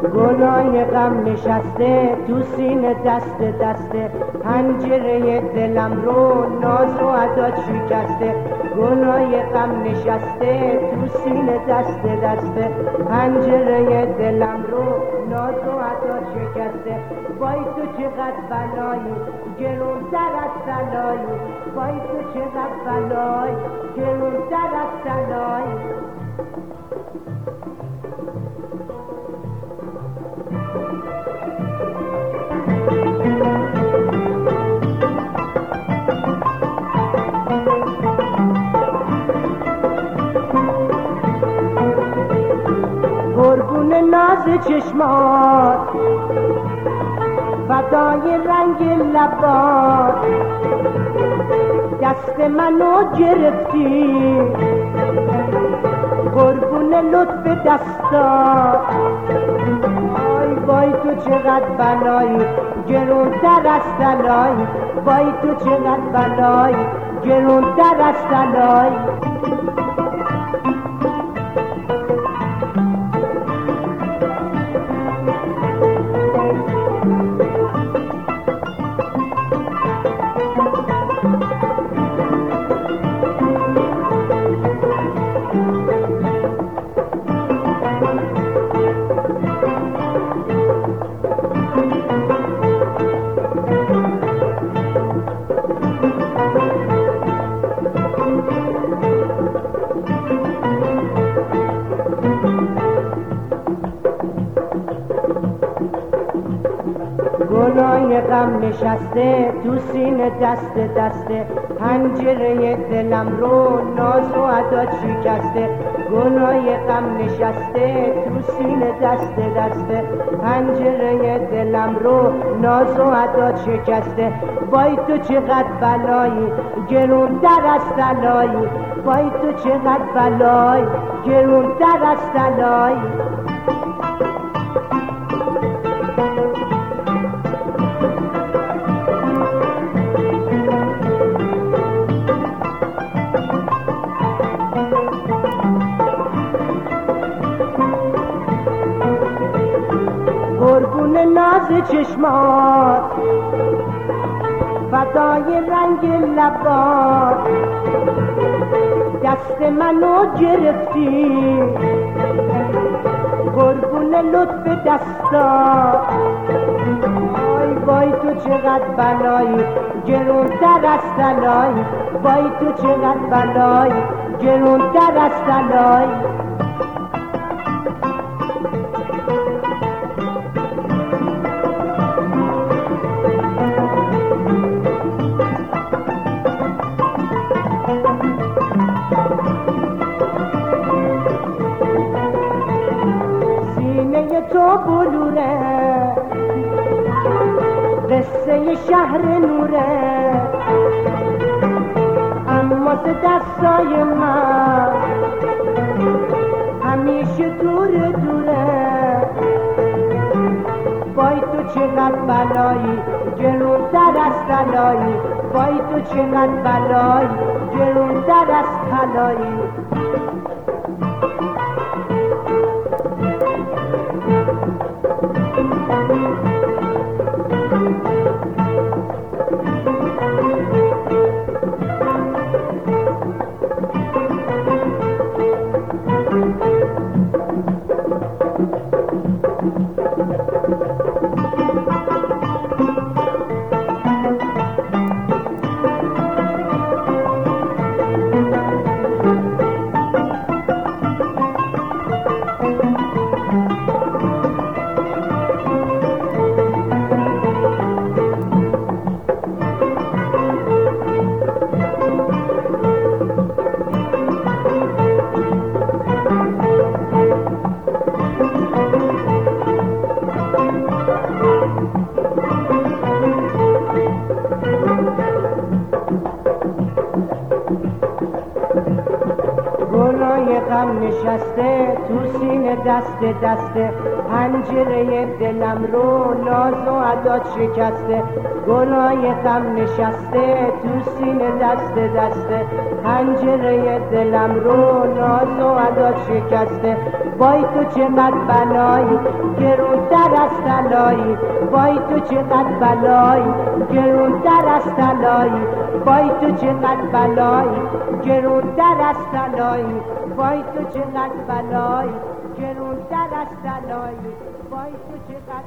گناه غم نشسته تو سینه دست دسته، پنجره دلم رو ناز و عداد شکسته. گناه غم نشسته تو سینه دست دسته، پنجره دلم رو ناز و عداد شکسته. وای تو چقدر بلایی گرون در از سلایی، وای تو چقدر بلایی گرون در از سلایی. قربون ناز چشمات فدای رنگ لبات، دست منو گرفتی قربون لطف دستات. وای وای تو چقدر بلایی گرون در از طلایی، وای تو چقدر بلایی گرون در از طلایی. گناه غم نشسته تو سینه دست دسته، پنجره دلم رو ناز و عداد شکسته. گناه غم نشسته تو سینه دست دسته، پنجره دلم رو ناز و عداد شکسته. وای تو چقدر بلایی گرون در از طلایی، وای تو چقدر بلایی گرون در از طلایی. قربون ناز چشمات فدای رنگ لبات، دست منو گرفتی قربون لطف دستات. وای وای تو چقدر بلایی گرون در از طلایی، وای تو چقدر بلایی گرون در از طلایی. تو بلوره قصه شهر نوره، اما ز دستای من همیشه دور دوره. وای تو چقدر بلایی گرون در از طلایی، وای تو چقدر بلایی گرون در از طلایی. غم نشسته تو سینه دست دسته، پنجره دلم رو ناز و عداد شکسته. گناه غم نشسته تو سینه دست دسته، پنجره دلم رو ناز و عداد شکسته. وای تو چقدر بلایی گرونتر از طلایی، وای تو چقدر بلایی گرونتر از طلایی، وای تو چقدر بلایی گرونتر از طلایی، وای تو چقدر بلایی گرونتر از طلایی، وای تو چقدر